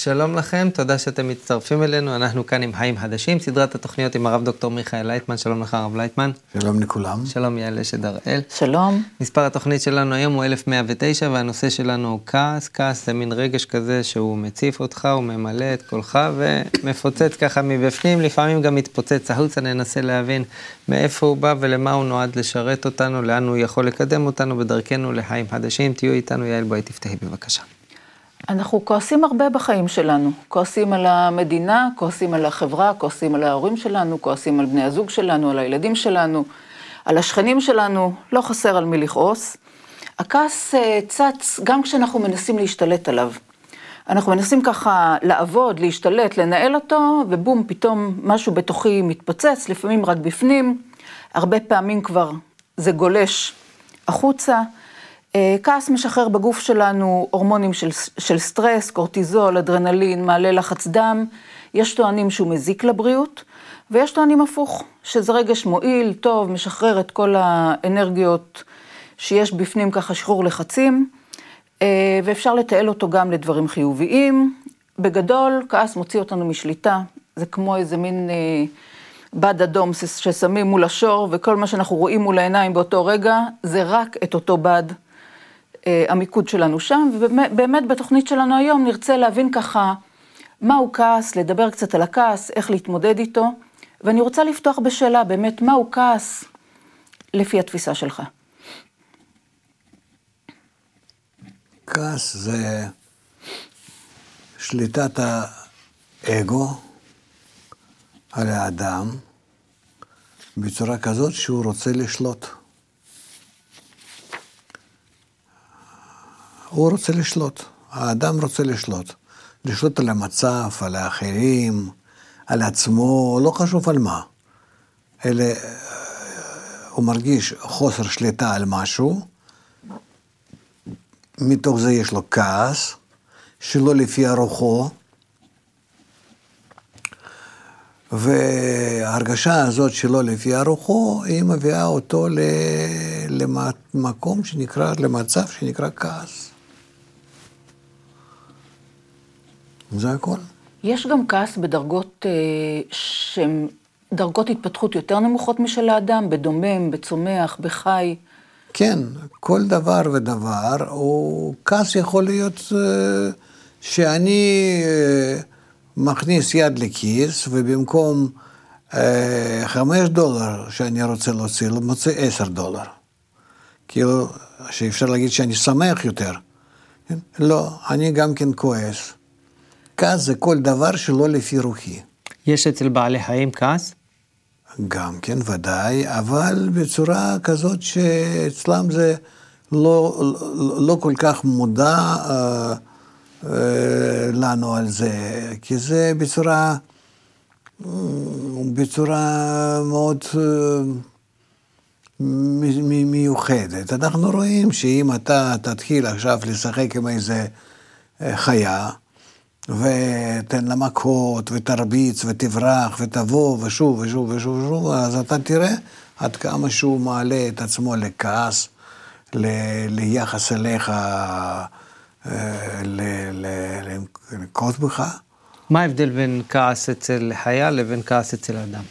שלום לכם, תודה שאתם מצטרפים אלינו, אנחנו כאן עם חיים חדשים, סדרת התוכניות עם הרב דוקטור מיכאל לייטמן, שלום לך הרב לייטמן. שלום לכולם. שלום יעל אשד הראל. שלום. מספר התוכנית שלנו היום הוא 1109, והנושא שלנו הוא כעס. כעס זה מין רגש כזה שהוא מציף אותך, הוא ממלא את קולך ומפוצץ ככה מבפנים, לפעמים גם מתפוצץ החוצה, ננסה להבין מאיפה הוא בא ולמה הוא נועד לשרת אותנו, לאן הוא יכול לקדם אותנו בדרכנו לחיים חדשים. תהיו איתנו, יעל, בואי תפתחי בבקשה. אנחנו כועסים הרבה בחיים שלנו, כועסים על המדינה, כועסים על החברה, כועסים על ההורים שלנו, כועסים על בני הזוג שלנו, על הילדים שלנו, על השכנים שלנו, לא חסר על מי לכעוס. הכעס צץ גם כשאנחנו מנסים להשתלט עליו. אנחנו מנסים ככה לעבוד, להשתלט, לנהל אותו, ובום, פתאום משהו בתוכי מתפוצץ, לפעמים רק בפנים, הרבה פעמים כבר זה גולש החוצה. כעס משחרר בגוף שלנו הורמונים של סטרס, קורטיזול, אדרנלין, מעלה לחץ דם. יש טוענים שהוא מזיק לבריאות, ויש טוענים הפוך, שזה רגש מועיל, טוב, משחרר את כל האנרגיות שיש בפנים ככה שחרור לחצים, ואפשר לתעל אותו גם לדברים חיוביים. בגדול, כעס מוציא אותנו משליטה, זה כמו איזה מין בד אדום ששמים מול השור, וכל מה שאנחנו רואים מול העיניים באותו רגע, זה רק את אותו בד. המיקוד שלנו שם, ובאמת בתוכנית שלנו היום נרצה להבין ככה מהו כעס, לדבר קצת על הכעס, איך להתמודד איתו, ואני רוצה לפתוח בשאלה באמת מהו כעס לפי התפיסה שלך. כעס זה שליטת האגו על האדם בצורה כזאת שהוא רוצה לשלוט. הוא רוצה לשלוט, האדם רוצה לשלוט. לשלוט על המצב, על האחרים, על עצמו, לא חשוב על מה. אלא הוא מרגיש חוסר שליטה על משהו, מתוך זה יש לו כעס, שלא לפי הרוחו, וההרגשה הזאת שלא לפי הרוחו, היא מביאה אותו למקום שנקרא, למצב שנקרא כעס. זה הכל. יש גם כעס בדרגות שהן דרגות התפתחות יותר נמוכות משל האדם, בדומם, בצומח, בחי. כן, כל דבר ודבר, או כעס יכול להיות שאני מכניס יד לכיס, ובמקום $5 שאני רוצה להוציא, מוצא $10. כאילו, שאפשר להגיד שאני שמח יותר. לא, אני גם כן כועס. כעס זה כל דבר שלא לפי רוחי. יש אצל בעלי חיים כעס? גם כן, ודאי, אבל בצורה כזאת שאצלם זה לא כל כך מודע לנו על זה, כי זה בצורה מאוד מיוחדת. אנחנו רואים שאם אתה תתחיל עכשיו לשחק עם איזה חיה, ותן לה מכות, ותרביץ, ותברח, ותבוא, ושוב, ושוב, ושוב, ושוב, אז אתה תראה עד כמה שהוא מעלה את עצמו לכעס, ליחס אליך, לנקוט בך. מה ההבדל בין כעס אצל חיה לבין כעס אצל אדם?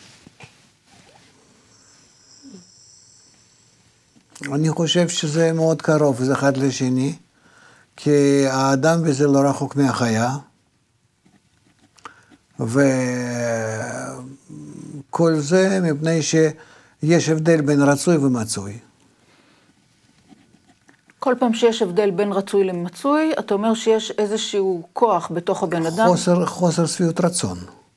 אני חושב שזה מאוד קרוב, זה אחד לשני, כי האדם בזה לא רחוק מהחיה, וכל זה מפני שיש הבדל בין רצוי ומצוי. כל פעם שיש הבדל בין רצוי למצוי, אתה אומר שיש איזשהו כוח בתוך הבן אדם? חוסר שביעות רצון.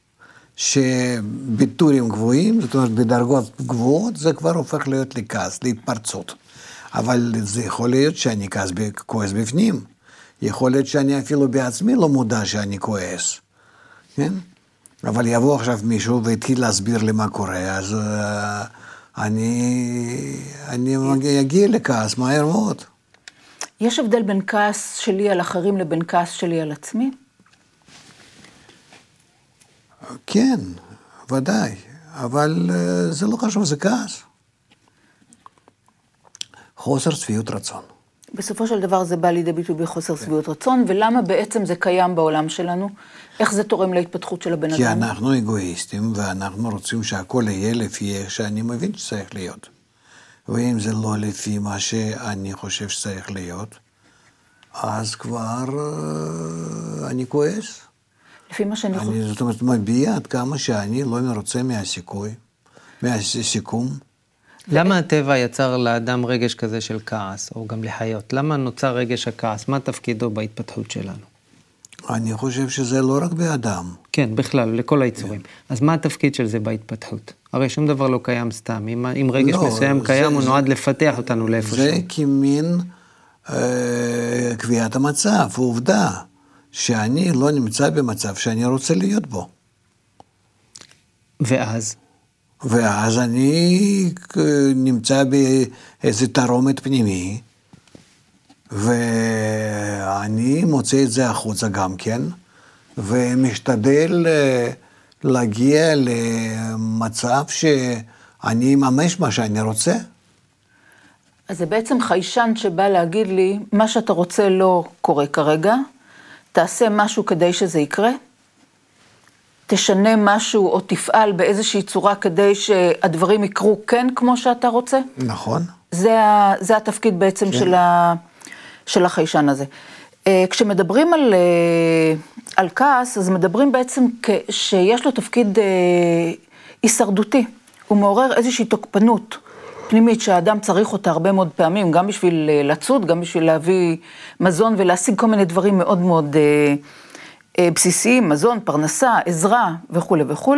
שבטורים גבוהים, זאת אומרת בדרגות גבוהות, זה כבר הופך להיות לכעס, להתפרצות. אבל זה יכול להיות שאני כועס בפנים. יכול להיות שאני אפילו בעצמי לא מודע שאני כועס. כן? אבל יבוא עכשיו מישהו והתחיל להסביר לי מה קורה, אז אני אגיע לכעס מהר מאוד. יש הבדל בין כעס שלי על אחרים לבין כעס שלי על עצמי? כן, ודאי, אבל זה לא חשוב, זה כעס. חוסר שביעות רצון. בסופו של דבר זה בא לידי ביטוי בחוסר שביעות רצון, ולמה בעצם זה קיים בעולם שלנו? איך זה תורם להתפתחות של הבן אדם? כי אנחנו אגואיסטים, ואנחנו רוצים שהכל יהיה לפי איך שאני מבין שצריך להיות. ואם זה לא לפי מה שאני חושב שצריך להיות, אז כבר אני כועס. לפי מה שאני חושב. זאת אומרת, מביע עד כמה שאני לא מרוצה מהסיכום. למה הטבע יצר לאדם רגש כזה של כעס, או גם לחיות? למה נוצר רגש הכעס? מה תפקידו בהתפתחות שלנו? אני חושב שזה לא רק באדם. כן, בכלל, לכל היצורים. אז מה התפקיד של זה בהתפתחות? הרי שום דבר לא קיים סתם. אם רגש מסוים קיים, הוא נועד לפתח אותנו לאיפה זה כמין קביעת המצב, העובדה, שאני לא נמצא במצב שאני רוצה להיות בו. ואז אני נמצא באיזה תרומת פנימי, ואני מוצא את זה החוצה גם כן, ומשתדל להגיע למצב שאני ממש מה שאני רוצה. אז זה בעצם חיישן שבא להגיד לי, מה שאתה רוצה לא קורה כרגע, תעשה משהו כדי שזה יקרה, תשנה משהו או תפעל באיזושהי צורה כדי שהדברים יקרו כן כמו שאתה רוצה. נכון. זה התפקיד בעצם של החיישן הזה. כשמדברים על כעס, אז מדברים בעצם שיש לו תפקיד הישרדותי. הוא מעורר איזושהי תוקפנות פנימית שהאדם צריך אותה הרבה מאוד פעמים, גם בשביל לצוד, גם בשביל להביא מזון ולהשיג כל מיני דברים מאוד מאוד בסיסיים, מזון, פרנסה, עזרה וכו' וכו'.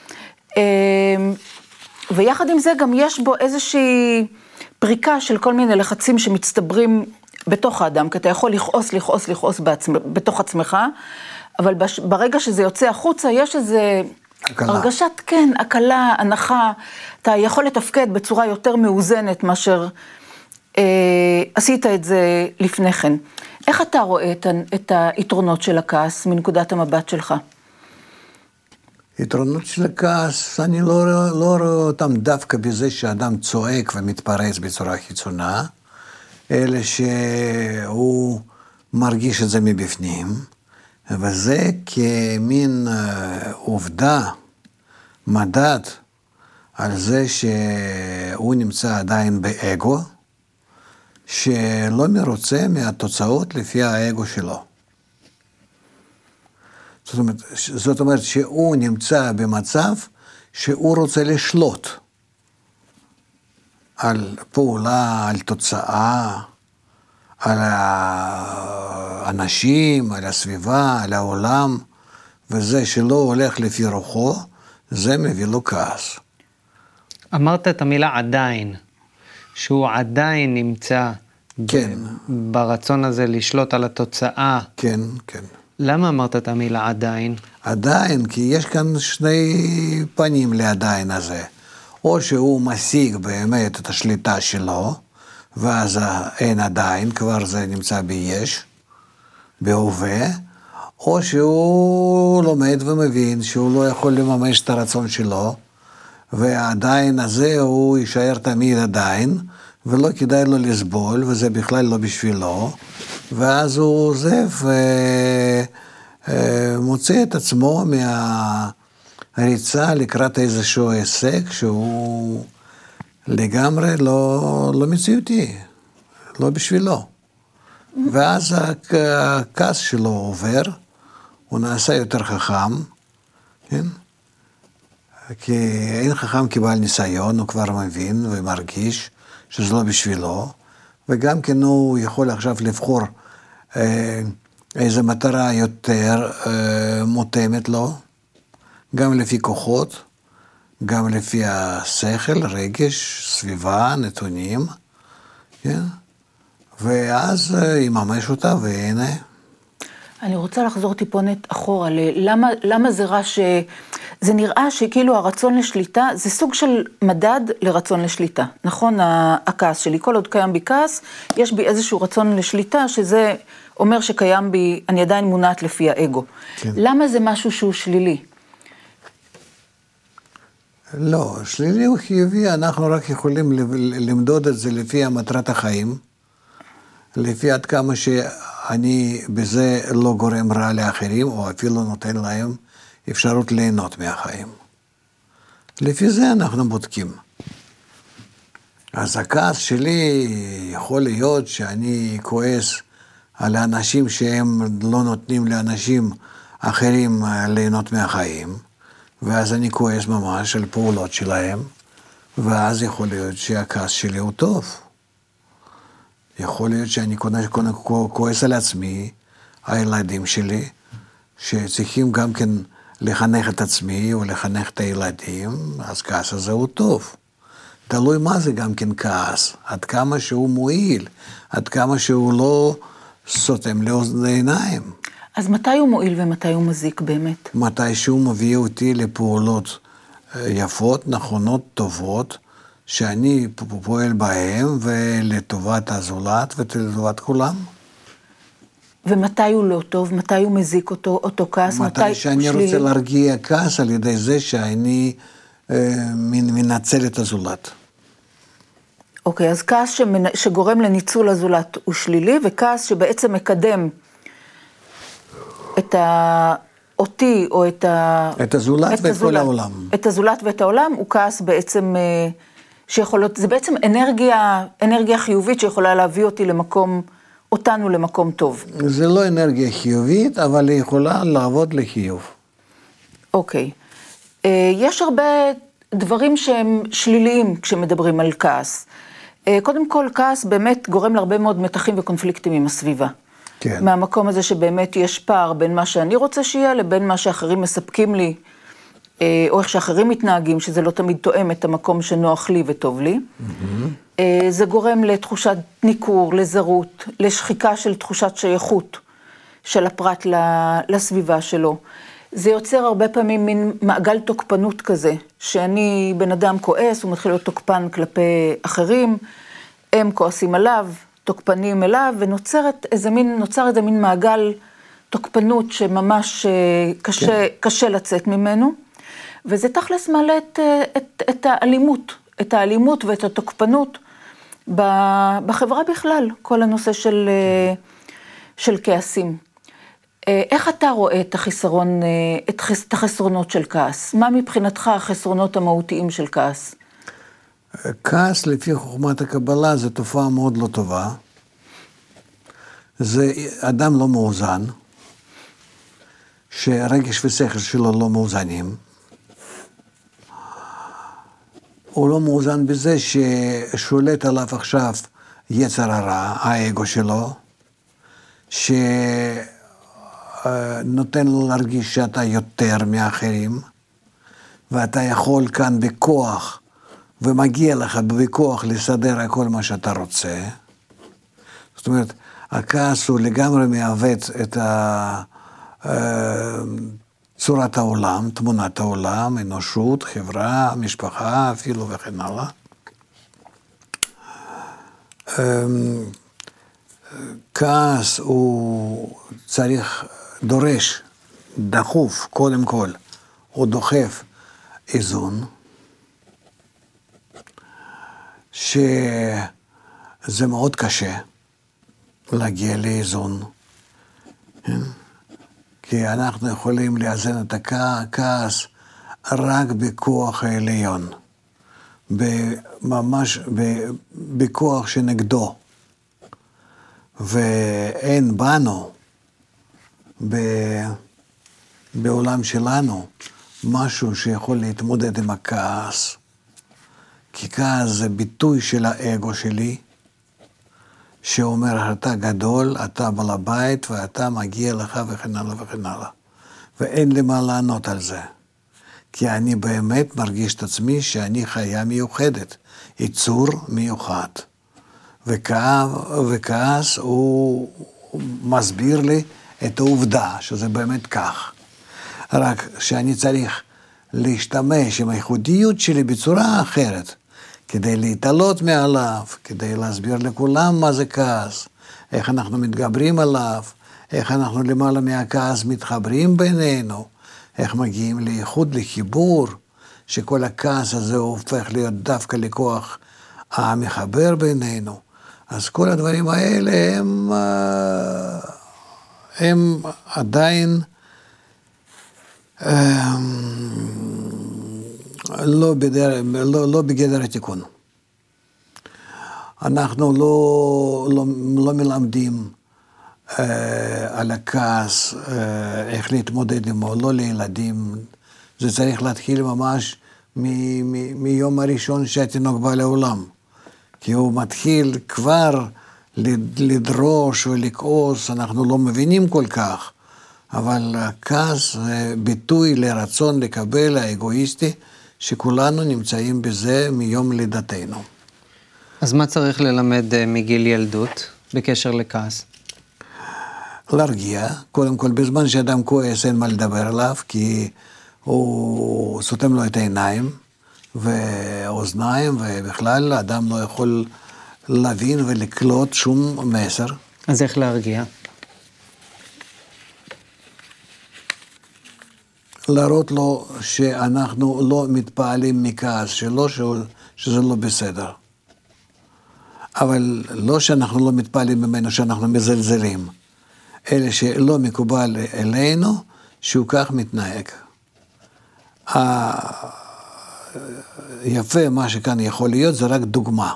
ויחד עם זה גם יש בו איזושהי פריקה של כל מיני לחצים שמצטברים בתוך האדם, כי אתה יכול לכעוס בתוך עצמך, אבל ברגע שזה יוצא החוצה, יש איזה הרגשת, כן, הקלה, הנחה, אתה יכול לתפקד בצורה יותר מאוזנת מאשר עשית את זה לפני כן. איך אתה רואה את היתרונות של הכעס מנקודת המבט שלך? יתרונות של הכעס, אני לא רואה אותם דווקא בזה שאדם צועק ומתפרץ בצורה חיצונה, אלא שהוא מרגיש את זה מבפנים, וזה כמין עובדה, מדד, על זה שהוא נמצא עדיין באגו, שלא מרוצה מהתוצאות לפי האגו שלו. זאת אומרת שהוא נמצא במצב שהוא רוצה לשלוט על פעולה, על תוצאה, על האנשים, על הסביבה, על העולם, וזה שלא הולך לפי רוחו, זה מביא לו כעס. אמרת את המילה עדיין, שהוא עדיין נמצא כן. ברצון הזה לשלוט על התוצאה. כן, כן. למה אמרת את המילה עדיין? עדיין, כי יש כאן שני פנים לעדיין הזה. או שהוא משיג באמת את השליטה שלו, ואז אין עדיין, כבר זה נמצא ביש, בהווה, או שהוא לומד ומבין שהוא לא יכול לממש את הרצון שלו, והעדיין הזה הוא יישאר תמיד עדיין, ולא כדאי לו לסבול, וזה בכלל לא בשבילו, ואז הוא עוזב ומוצא את עצמו מהריצה לקראת איזשהו הישג שהוא לגמרי לא מציאותי, לא בשבילו. ואז הכעס שלו עובר, הוא נעשה יותר חכם, כן? כי אין חכם כבעל ניסיון, הוא כבר מבין ומרגיש שזה לא בשבילו, וגם כן הוא יכול עכשיו לבחור איזו מטרה יותר מותאמת לו, גם לפי כוחות, גם לפי השכל, רגש, סביבה, נתונים, כן? ואז יממש אותה, והנה. אני רוצה לחזור טיפונת אחורה, למה זה רע זה נראה שכאילו הרצון לשליטה, זה סוג של מדד לרצון לשליטה, נכון? הכעס שלי, כל עוד קיים בי כעס, יש בי איזשהו רצון לשליטה, שזה אומר שקיים בי, אני עדיין מונעת לפי האגו. כן. למה זה משהו שהוא שלילי? לא, שלילי הוא חיובי, אנחנו רק יכולים למדוד את זה לפי מטרת החיים, לפי עד כמה שאני בזה לא גורם רע לאחרים, או אפילו נותן להם אפשרות ליהנות מהחיים. לפי זה אנחנו בודקים. אז הכעס שלי יכול להיות שאני כועס על האנשים שהם לא נותנים לאנשים אחרים ליהנות מהחיים, ואז אני כועס ממש על פעולות שלהם, ואז יכול להיות שהכעס שלי הוא טוב. יכול להיות שאני כועס על עצמי, הילדים שלי, שצריכים גם כן לחנך את עצמי או לחנך את הילדים, אז כעס הזה הוא טוב. תלוי מה זה גם כן כעס, עד כמה שהוא מועיל, עד כמה שהוא לא סותם לעיניים. אז מתי הוא מועיל ומתי הוא מזיק באמת? מתי שהוא מביא אותי לפעולות יפות, נכונות, טובות, שאני פועל בהם ולטובת הזולת ולטובת כולם. ומתי הוא לא טוב? מתי הוא מזיק אותו כעס? מתי שאני רוצה להרגיע כעס על ידי זה שאני מנצל את הזולת. אוקיי, אז כעס שגורם לניצול הזולת הוא שלילי, וכעס שבעצם מקדם את אותי או את הזולת ואת כל העולם. את הזולת ואת העולם הוא כעס בעצם שיכול להיות, זה בעצם אנרגיה חיובית שיכולה להביא אותנו למקום טוב. זה לא אנרגיה חיובית, אבל היא יכולה לעבוד לחיוב. אוקיי. יש הרבה דברים שהם שליליים כשמדברים על כעס. קודם כל, כעס באמת גורם להרבה מאוד מתחים וקונפליקטים עם הסביבה. כן. מהמקום הזה שבאמת יש פער בין מה שאני רוצה שיהיה לבין מה שאחרים מספקים לי, או איך שאחרים מתנהגים, שזה לא תמיד תואם את המקום שנוח לי וטוב לי. זה גורם לתחושת ניכור, לזרות, לשחיקה של תחושת שייכות של הפרט לסביבה שלו. זה יוצר הרבה פעמים מין מעגל תוקפנות כזה, שאני בן אדם כועס, הוא מתחיל להיות תוקפן כלפי אחרים, הם כועסים עליו, תוקפנים אליו, ונוצר איזה מין מעגל תוקפנות שממש קשה לצאת ממנו, וזה תכלס מעלה את האלימות ואת התוקפנות בחברה בכלל, כל הנושא של כעסים. איך אתה רואה את החסרונות של כעס? מה מבחינתך החסרונות המהותיים של כעס? כעס לפי חוכמת הקבלה זה תופעה מאוד לא טובה. זה אדם לא מאוזן, שרגש ושכל שלו לא מאוזנים. הוא לא מאוזן בזה ששולט עליו עכשיו יצר הרע, האגו שלו, שנותן לו להרגיש שאתה יותר מאחרים, ואתה יכול כאן בכוח, ומגיע לך בכוח לסדר הכל מה שאתה רוצה. זאת אומרת, הכעס הוא לגמרי מעוות את צורת העולם, תמונת העולם, אנושות, חברה, משפחה, אפילו וכן הלאה. כעס הוא דורש, דחוף, קודם כל, הוא דוחף איזון, שזה מאוד קשה להגיע לאיזון, כי אנחנו יכולים לאזן את הכעס רק בכוח העליון, ממש בכוח שנגדו, ואין בנו, בעולם שלנו, משהו שיכול להתמודד עם הכעס, כי כעס זה ביטוי של האגו שלי, שאומר, אתה גדול, אתה בעל הבית, ואתה מגיע לך וכן הלאה וכן הלאה. ואין לי מה לענות על זה. כי אני באמת מרגיש את עצמי שאני חיה מיוחדת, יצור מיוחד. וכעס הוא מסביר לי את העובדה שזה באמת כך. רק שאני צריך להשתמש עם הייחודיות שלי בצורה אחרת, כדי להתעלות מעליו, כדי להסביר לכולם מה זה כעס, איך אנחנו מתגברים עליו, איך אנחנו למעלה מהכעס מתחברים בינינו, איך מגיעים לייחוד, לחיבור, שכל הכעס הזה הופך להיות דווקא לכוח המחבר בינינו. אז כל הדברים האלה הם עדיין לא בגדר התיקון. אנחנו לא מלמדים על הכעס, איך להתמודד עמו, לא לילדים. זה צריך להתחיל ממש מיום הראשון שהתינוק בא לעולם. כי הוא מתחיל כבר לדרוש ולכעוס, אנחנו לא מבינים כל כך. אבל הכעס זה ביטוי לרצון לקבל האגואיסטי, שכולנו נמצאים בזה מיום לידתנו. אז מה צריך ללמד מגיל ילדות בקשר לכעס? להרגיע, קודם כל בזמן שאדם כועס אין מה לדבר עליו, כי הוא סותם לו את העיניים ואוזניים, ובכלל האדם לא יכול להבין ולקלוט שום מסר. אז איך להרגיע? להראות לו שאנחנו לא מתפעלים מכעס שלו, שזה לא בסדר. אבל לא שאנחנו לא מתפעלים ממנו, שאנחנו מזלזלים. אלה שלא מקובל אלינו, שהוא כך מתנהג. יפה, מה שכאן יכול להיות, זה רק דוגמה.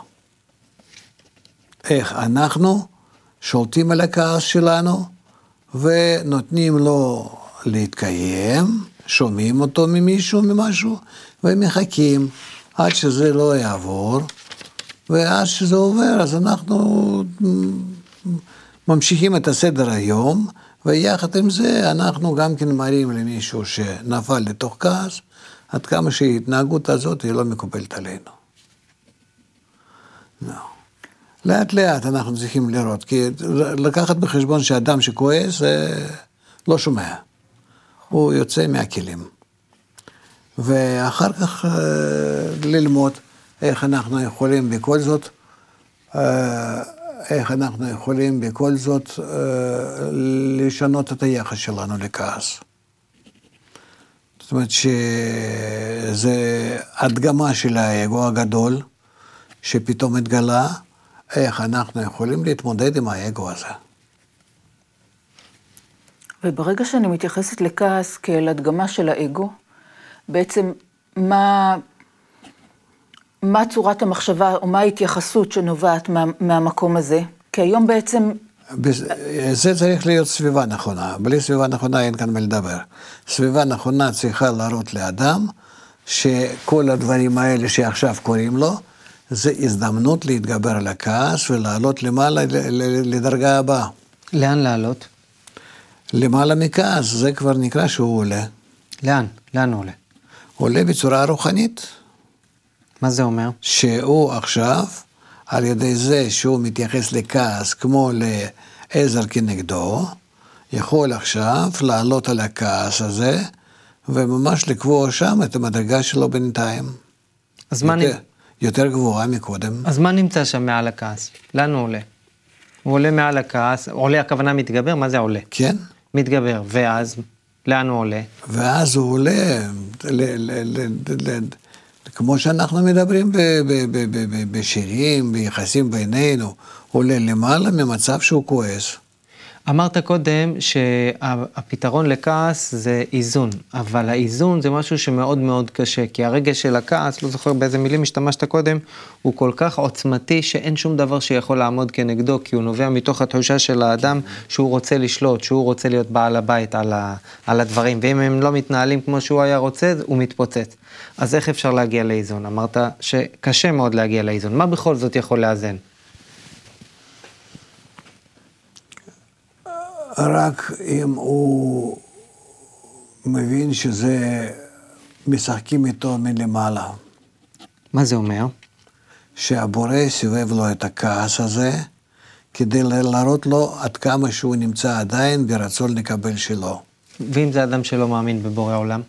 איך אנחנו שולטים על הכעס שלנו, ונותנים לו להתקיים, שומעים אותו ממשהו, ומחכים עד שזה לא יעבור, ועד שזה עובר, אז אנחנו ממשיכים את הסדר היום, ויחד עם זה אנחנו גם כן מראים למישהו שנפל לתוך כעס, עד כמה שההתנהגות הזאת היא לא מקובלת עלינו. לא. לאט לאט אנחנו צריכים לראות, כי לקחת בחשבון שאדם שכועס לא שומע, הוא יוצא מהכלים. ואחר כך ללמוד איך אנחנו יכולים בכל זאת, לשנות את היחס שלנו לכעס. זאת אומרת שזה הדגמה של האגו הגדול, שפתאום התגלה, איך אנחנו יכולים להתמודד עם האגו הזה. וברגע שאני מתייחסת לכעס כאל הדגמה של האגו, בעצם מה צורת המחשבה או מה ההתייחסות שנובעת מהמקום הזה? כי היום בעצם... זה צריך להיות סביבה נכונה. בלי סביבה נכונה אין כאן מה לדבר. סביבה נכונה צריכה להראות לאדם שכל הדברים האלה שעכשיו קוראים לו, זה הזדמנות להתגבר על הכעס ולעלות למעלה לדרגה הבאה. לאן לעלות? למעלה מכעס, זה כבר נקרא שהוא עולה. לאן? לאן הוא עולה? עולה בצורה רוחנית. מה זה אומר? שהוא עכשיו, על ידי זה שהוא מתייחס לכעס כמו לעזר כנגדו, יכול עכשיו לעלות על הכעס הזה, וממש לקבוע שם את המדרגה שלו בינתיים. אז מה יותר גבוהה מקודם. אז מה נמצא שם מעל הכעס? לאן הוא עולה? הוא עולה מעל הכעס, עולה הכוונה מתגבר, מה זה עולה? כן. מתגבר, ואז לאן הוא עולה? ואז הוא עולה, כמו שאנחנו מדברים בשירים, ביחסים בינינו, עולה למעלה ממצב שהוא כועס. אמרת קודם שהפתרון לכעס זה איזון, אבל האיזון זה משהו שמאוד מאוד קשה, כי הרגש של הכעס, לא זוכר באיזה מילים השתמשת קודם, הוא כל כך עוצמתי שאין שום דבר שיכול לעמוד כנגדו, כי הוא נובע מתוך התחושה של האדם שהוא רוצה לשלוט, שהוא רוצה להיות בעל הבית על הדברים, ואם הם לא מתנהלים כמו שהוא היה רוצה, הוא מתפוצץ. אז איך אפשר להגיע לאיזון? אמרת שקשה מאוד להגיע לאיזון, מה בכל זאת יכול לאזן? רק אם הוא מבין שזה משחקים איתו מלמעלה. מה זה אומר? שהבורא סיבב לו את הכעס הזה, כדי להראות לו עד כמה שהוא נמצא עדיין ברצון לקבל שלו. ואם זה אדם שלא מאמין בבורא עולם?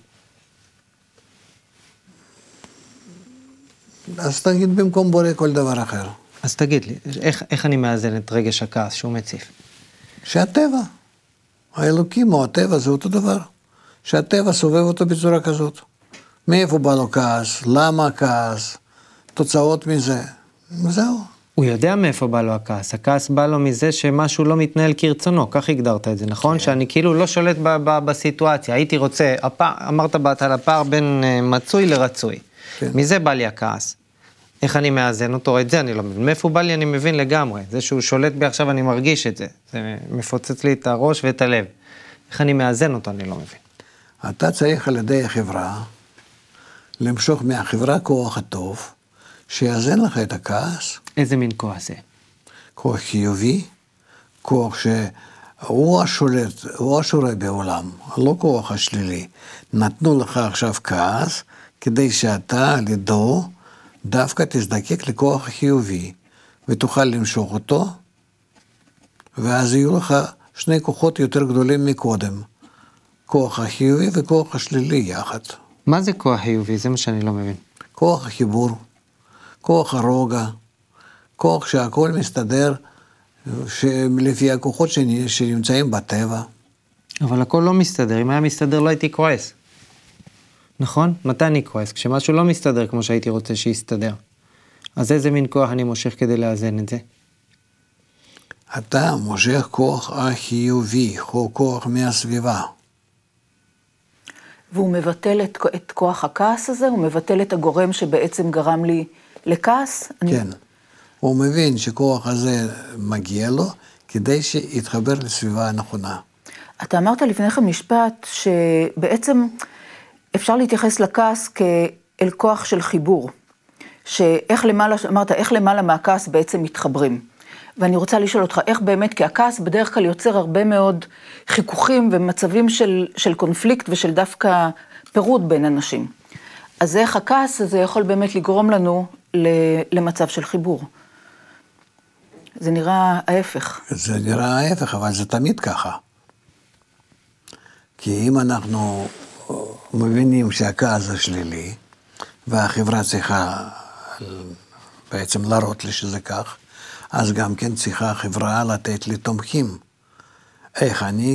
אז תגיד במקום בורא כל דבר אחר. אז תגיד לי, איך אני מאזן את רגש הכעס שהוא מציף? שהטבע, האלוקים או הטבע זה אותו דבר. שהטבע סובב אותו בצורה כזאת. מאיפה בא לו כעס? למה כעס? תוצאות מזה. זהו. הוא יודע מאיפה בא לו הכעס. הכעס בא לו מזה שמשהו לא מתנהל כרצונו, כך הגדרת את זה, נכון? כן. שאני כאילו לא שולט בסיטואציה. הייתי רוצה, אמרת בהתחלה, הפער בין מצוי לרצוי. כן. מזה בא לי הכעס. איך אני מאזן אותו? את זה אני לא מבין. מאיפה בא לי אני מבין לגמרי. זה שהוא שולט בי עכשיו אני מרגיש את זה. זה מפוצץ לי את הראש ואת הלב. איך אני מאזן אותו אני לא מבין. אתה צריך על ידי החברה, למשוך מהחברה כוח הטוב, שיאזן לך את הכעס. איזה מין כוח זה? כוח חיובי, כוח שהוא השולט, הוא השורה בעולם, לא כוח השלילי. נתנו לך עכשיו כעס, כדי שאתה על ידו דווקא תזדקק לכוח חיובי, ותוכל למשוך אותו, ואז יהיו לך שני כוחות יותר גדולים מקודם. כוח החיובי וכוח השלילי יחד. מה זה כוח חיובי? זה מה שאני לא מבין. כוח החיבור, כוח הרוגע, כוח שהכל מסתדר לפי הכוחות שנמצאים בטבע. אבל הכל לא מסתדר. אם היה מסתדר לא הייתי כועס. נכון? מתי אני כועס? כשמשהו לא מסתדר כמו שהייתי רוצה שיסתדר. אז איזה מין כוח אני מושך כדי לאזן את זה? אתה מושך כוח החיובי, כוח מהסביבה. והוא מבטל את כוח הכעס הזה? הוא מבטל את הגורם שבעצם גרם לי לכעס? כן. הוא מבין שכוח הזה מגיע לו כדי שיתחבר לסביבה הנכונה. אתה אמרת לפני כן משפט שבעצם אפשר להתייחס לכעס כאל כוח של חיבור. שאיך למעלה, אמרת, איך למעלה מהכעס בעצם מתחברים. ואני רוצה לשאול אותך, איך באמת, כי הכעס בדרך כלל יוצר הרבה מאוד חיכוכים ומצבים של קונפליקט ושל דווקא פירוד בין אנשים. אז איך הכעס הזה יכול באמת לגרום לנו למצב של חיבור? זה נראה ההפך. זה נראה ההפך, אבל זה תמיד ככה. כי אם אנחנו מבינים שהכעס זה שלילי, והחברה צריכה בעצם להראות לי שזה כך, אז גם כן צריכה החברה לתת לי תומכים. איך אני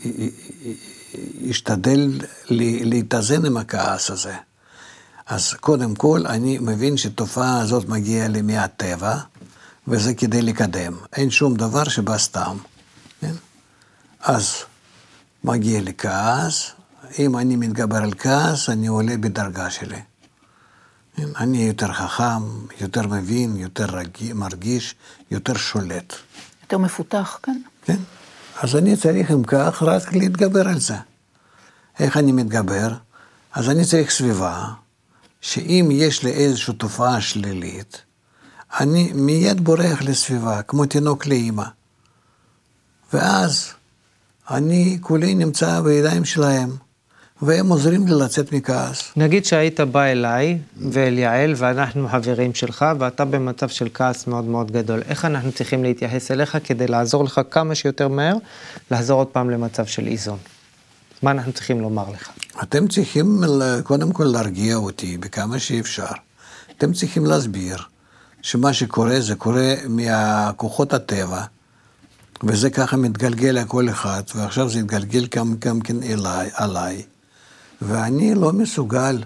אשתדל להתאזן עם הכעס הזה. אז קודם כל אני מבין שתופעה הזאת מגיעה לי מהטבע, וזה כדי לקדם. אין שום דבר שבא סתם. כן? אז מגיע לי כעס, אם אני מתגבר על כעס, אני עולה בדרגה שלי. אני יותר חכם, יותר מבין, יותר מרגיש, יותר שולט. יותר מפותח, כן? כן. אז אני צריך עם כך רק להתגבר על זה. איך אני מתגבר? אז אני צריך סביבה, שאם יש לי איזושהי תופעה שלילית, אני מיד בורח לסביבה, כמו תינוק לאמא. ואז אני כולי נמצא בידיים שלהם. והם עוזרים לי לצאת מכעס. נגיד שהיית בא אליי ואל יעל ואנחנו חברים שלך ואתה במצב של כעס מאוד מאוד גדול. איך אנחנו צריכים להתייחס אליך כדי לעזור לך כמה שיותר מהר, לעזור עוד פעם למצב של איזון? מה אנחנו צריכים לומר לך? אתם צריכים קודם כל להרגיע אותי בכמה שאפשר. אתם צריכים להסביר שמה שקורה זה קורה מהכוחות הטבע, וזה ככה מתגלגל לכל אחד, ועכשיו זה מתגלגל גם כן עליי. ואני לא מסוגל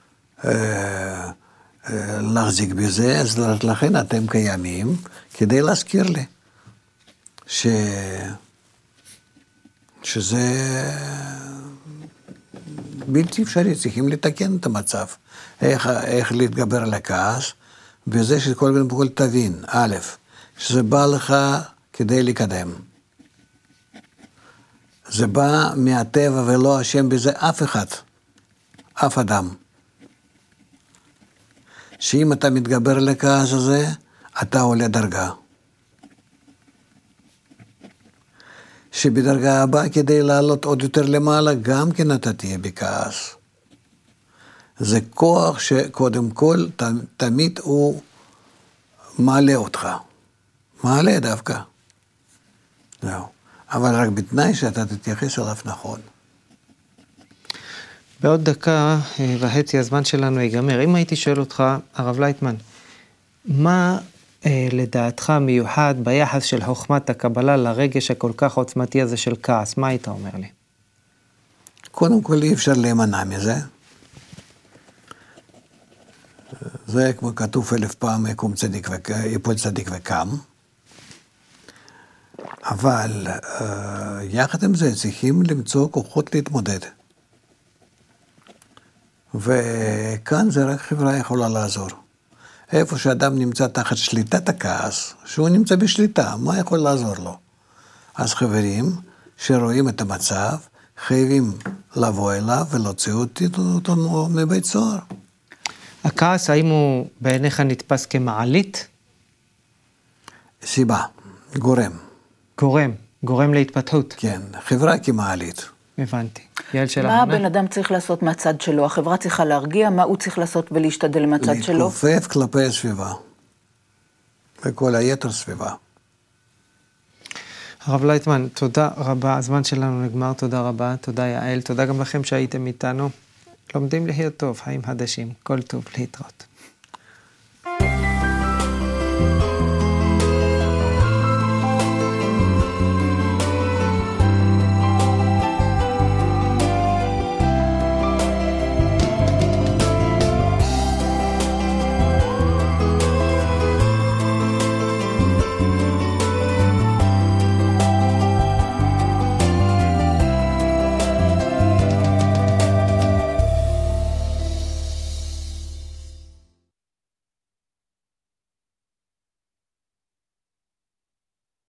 להחזיק בזה, אז לכן אתם קיימים כדי להזכיר לי שזה בלתי אפשרי, צריכים לתקן את המצב. איך להתגבר על הכעס, וזה שכל בכל תבין, א', שזה בא לך כדי לקדם. זה בא מהטבע ולא אשם בזה אף אחד, אף אדם. שאם אתה מתגבר לכעס הזה, אתה עולה דרגה. שבדרגה הבאה כדי לעלות עוד יותר למעלה, גם כן אתה תהיה בכעס. זה כוח שקודם כל תמיד הוא מעלה אותך. מעלה דווקא. זהו. אבל רק בתנאי שאתה תתייחס אליו נכון. בעוד דקה וחצי הזמן שלנו ייגמר. אם הייתי שואל אותך, הרב לייטמן, מה לדעתך מיוחד ביחס של חוכמת הקבלה לרגש הכל כך עוצמתי הזה של כעס? מה היית אומר לי? קודם כל אי אפשר להימנע מזה. זה כמו כתוב 1000 פעם, יפול צדיק וקם. אבל יחד עם זה צריכים למצוא כוחות להתמודד. וכאן זה רק חברה יכולה לעזור. איפה שאדם נמצא תחת שליטת הכעס, שהוא נמצא בשליטה, מה יכול לעזור לו? אז חברים שרואים את המצב, חייבים לבוא אליו ולהוציא אותו מבית סוהר. הכעס, האם הוא בעיניך נתפס כמעלית? סיבה, גורם להתפתחות. כן, חברה כמעלית. הבנתי. יעל של מה ההונה? הבן אדם צריך לעשות מהצד שלו? החברה צריכה להרגיע, מה הוא צריך לעשות ולהשתדל מהצד שלו? להתכופף כלפי הסביבה. וכל היתר סביבה. הרב לייטמן, תודה רבה. הזמן שלנו נגמר, תודה רבה. תודה יעל. תודה גם לכם שהייתם איתנו. לומדים להיות טוב, חיים חדשים. כל טוב, להתראות.